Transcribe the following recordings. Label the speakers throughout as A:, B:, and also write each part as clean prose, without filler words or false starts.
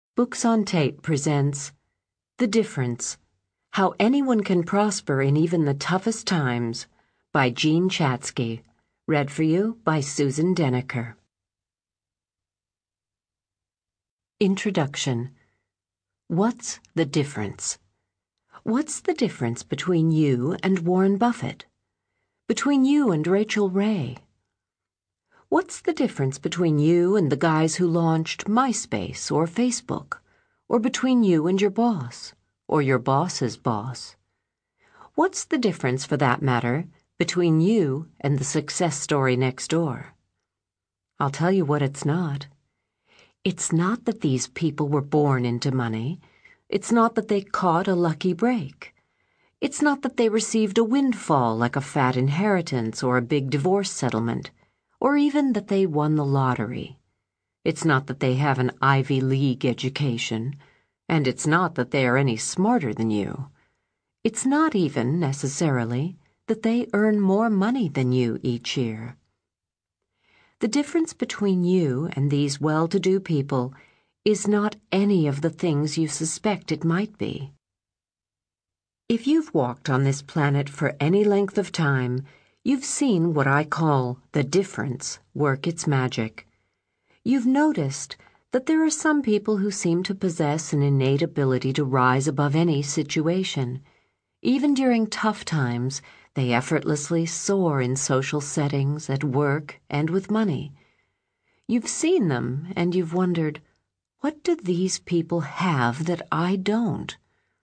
A: Books on Tape presents The Difference: How Anyone Can Prosper in Even the Toughest Times by Jean Chatzky. Read for you by Susan Deniker. Introduction. What's the difference? What's the difference between you and Warren Buffett? Between you and Rachel Ray? What's the difference between you and the guys who launched MySpace or Facebook? Or between you and your boss? Or your boss's boss? What's the difference, for that matter, between you and the success story next door? I'll tell you what it's not. It's not that these people were born into money. It's not that they caught a lucky break. It's not that they received a windfall like a fat inheritance or a big divorce settlement, or even that they won the lottery. It's not that they have an Ivy League education, and it's not that they are any smarter than you. It's not even, necessarily, that they earn more money than you each year. The difference between you and these well-to-do people is not any of the things you suspect it might be. If you've walked on this planet for any length of time, you've seen what I call the difference work its magic. You've noticed that there are some people who seem to possess an innate ability to rise above any situation. Even during tough times, they effortlessly soar in social settings, at work, and with money. You've seen them, and you've wondered, what do these people have that I don't?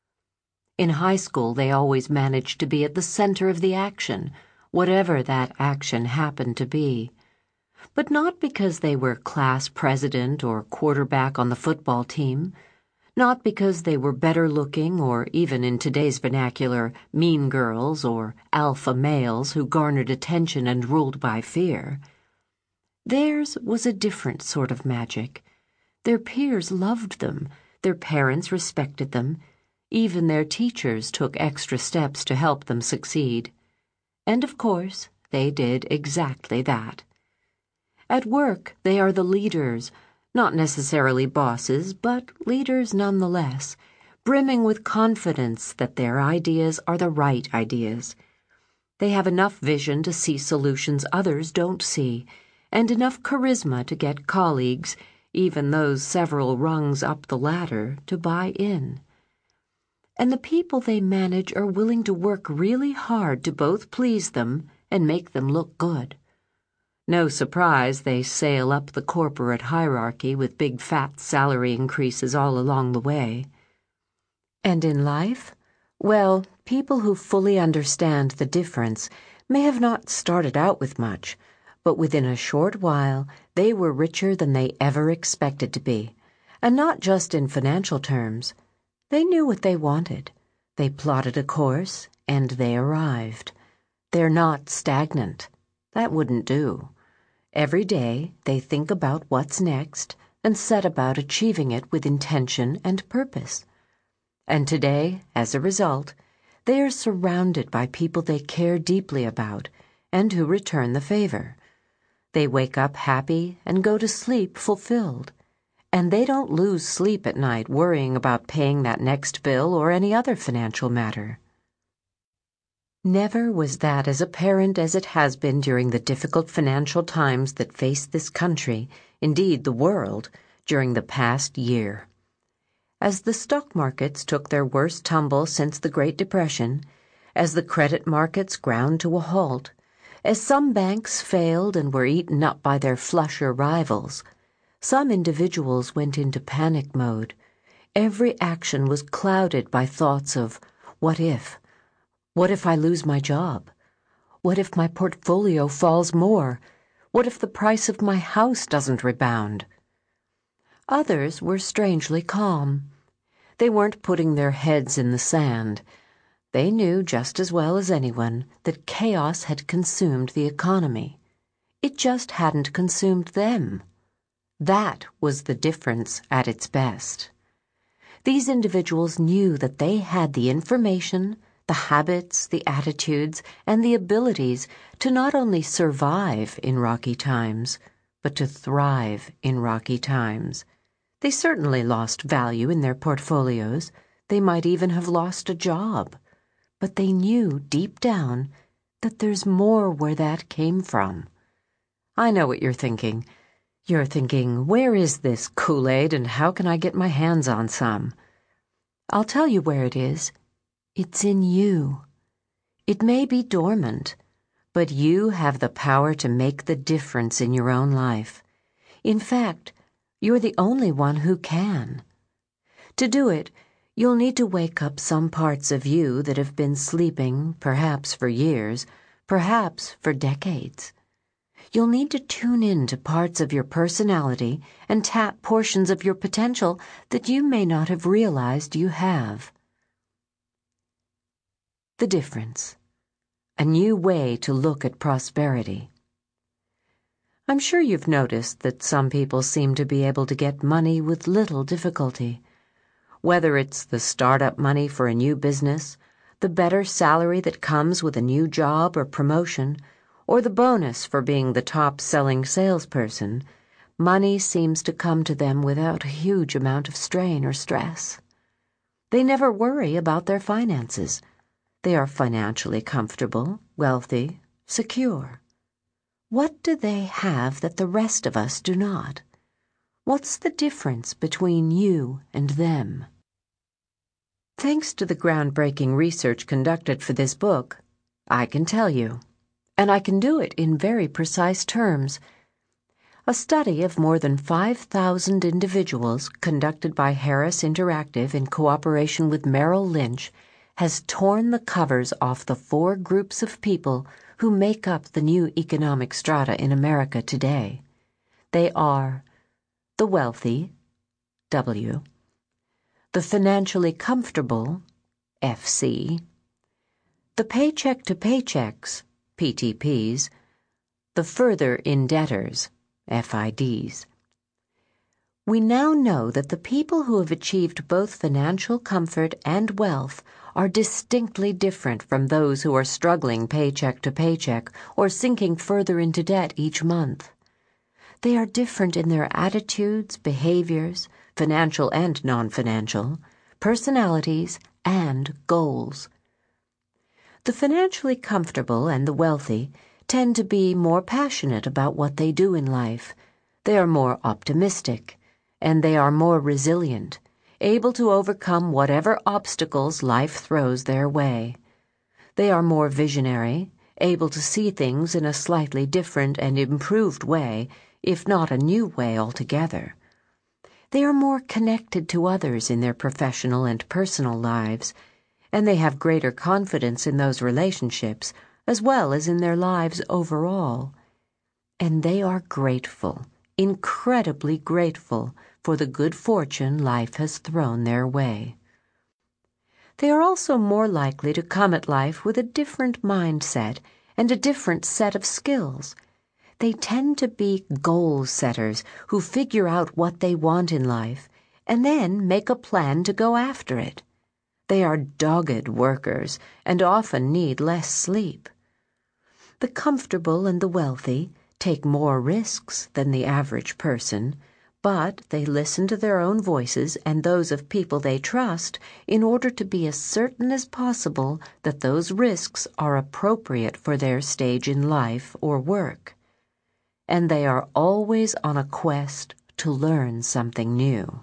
A: In high school, they always managed to be at the center of the action, whatever that action happened to be. But not because they were class president or quarterback on the football team, not because they were better looking or, even in today's vernacular, mean girls or alpha males who garnered attention and ruled by fear. Theirs was a different sort of magic. Their peers loved them, their parents respected them, even their teachers took extra steps to help them succeed. And of course, they did exactly that. At work, they are the leaders, not necessarily bosses, but leaders nonetheless, brimming with confidence that their ideas are the right ideas. They have enough vision to see solutions others don't see, and enough charisma to get colleagues, even those several rungs up the ladder, to buy in. And the people they manage are willing to work really hard to both please them and make them look good. No surprise they sail up the corporate hierarchy with big fat salary increases all along the way. And in life? Well, people who fully understand the difference may have not started out with much, but within a short while they were richer than they ever expected to be, and not just in financial terms. They knew what they wanted. They plotted a course, and they arrived. They're not stagnant. That wouldn't do. Every day they think about what's next and set about achieving it with intention and purpose. And today, as a result, they are surrounded by people they care deeply about and who return the favor. They wake up happy and go to sleep fulfilled. And they don't lose sleep at night worrying about paying that next bill or any other financial matter. Never was that as apparent as it has been during the difficult financial times that faced this country, indeed the world, during the past year. As the stock markets took their worst tumble since the Great Depression, as the credit markets ground to a halt, as some banks failed and were eaten up by their flusher rivals, some individuals went into panic mode. Every action was clouded by thoughts of, what if? What if I lose my job? What if my portfolio falls more? What if the price of my house doesn't rebound? Others were strangely calm. They weren't putting their heads in the sand. They knew just as well as anyone that chaos had consumed the economy. It just hadn't consumed them. That was the difference at its best. These individuals knew that they had the information, the habits, the attitudes, and the abilities to not only survive in rocky times, but to thrive in rocky times. They certainly lost value in their portfolios. They might even have lost a job. But they knew deep down that there's more where that came from. I know what you're thinking. You're thinking, where is this Kool-Aid and how can I get my hands on some? I'll tell you where it is. It's in you. It may be dormant, but you have the power to make the difference in your own life. In fact, you're the only one who can. To do it, you'll need to wake up some parts of you that have been sleeping, perhaps for years, perhaps for decades. You'll need to tune in to parts of your personality and tap portions of your potential that you may not have realized you have. The difference. A new way to look at prosperity. I'm sure you've noticed that some people seem to be able to get money with little difficulty. Whether it's the startup money for a new business, the better salary that comes with a new job or promotion, or the bonus for being the top-selling salesperson, money seems to come to them without a huge amount of strain or stress. They never worry about their finances. They are financially comfortable, wealthy, secure. What do they have that the rest of us do not? What's the difference between you and them? Thanks to the groundbreaking research conducted for this book, I can tell you, and I can do it in very precise terms. A study of more than 5,000 individuals conducted by Harris Interactive in cooperation with Merrill Lynch has torn the covers off the 4 groups of people who make up the new economic strata in America today. They are the wealthy, W, the financially comfortable, FC, the paycheck to paychecks, PTPs, the further indebtors, FIDs. We now know that the people who have achieved both financial comfort and wealth are distinctly different from those who are struggling paycheck to paycheck or sinking further into debt each month. They are different in their attitudes, behaviors, financial and non-financial, personalities, and goals. The financially comfortable and the wealthy tend to be more passionate about what they do in life. They are more optimistic, and they are more resilient, able to overcome whatever obstacles life throws their way. They are more visionary, able to see things in a slightly different and improved way, if not a new way altogether. They are more connected to others in their professional and personal lives, and they have greater confidence in those relationships as well as in their lives overall. And they are grateful, incredibly grateful, for the good fortune life has thrown their way. They are also more likely to come at life with a different mindset and a different set of skills. They tend to be goal setters who figure out what they want in life and then make a plan to go after it. They are dogged workers and often need less sleep. The comfortable and the wealthy take more risks than the average person, but they listen to their own voices and those of people they trust in order to be as certain as possible that those risks are appropriate for their stage in life or work. And they are always on a quest to learn something new.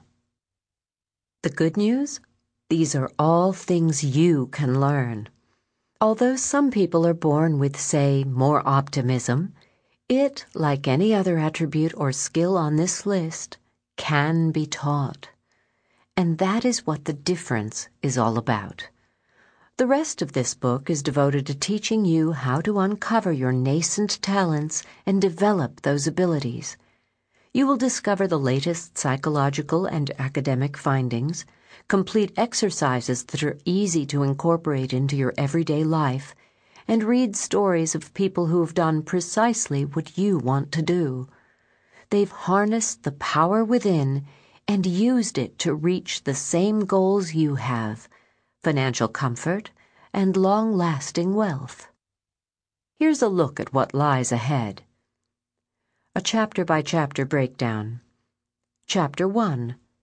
A: The good news? These are all things you can learn. Although some people are born with, say, more optimism, it, like any other attribute or skill on this list, can be taught. And that is what the difference is all about. The rest of this book is devoted to teaching you how to uncover your nascent talents and develop those abilities. You will discover the latest psychological and academic findings, complete exercises that are easy to incorporate into your everyday life, and read stories of people who have done precisely what you want to do. They've harnessed the power within and used it to reach the same goals you have: financial comfort and long-lasting wealth. Here's a look at what lies ahead. A chapter-by-chapter breakdown. Chapter 1.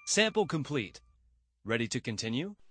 B: Sample complete. Ready to continue?